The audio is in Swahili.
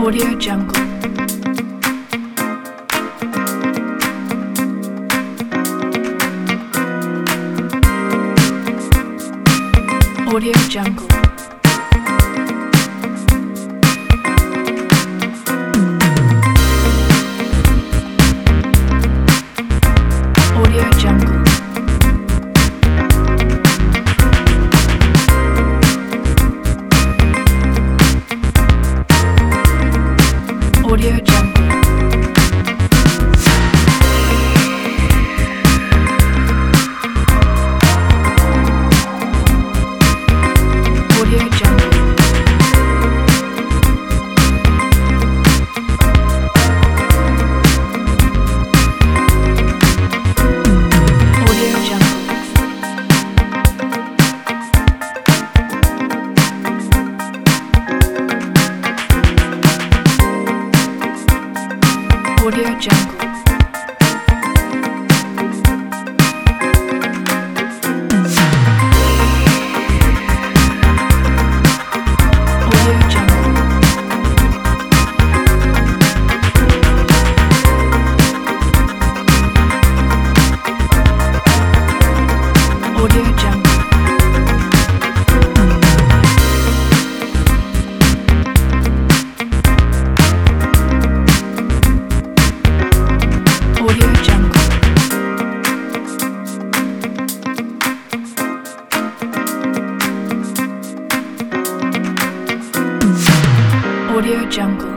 Audio Jungle. Audio Jungle. Audio Jungle. Audio Jungle. Audio Jungle. Audio Jungle. Audio Jungle. Audio Jungle. Audio Jungle. Audio Jungle.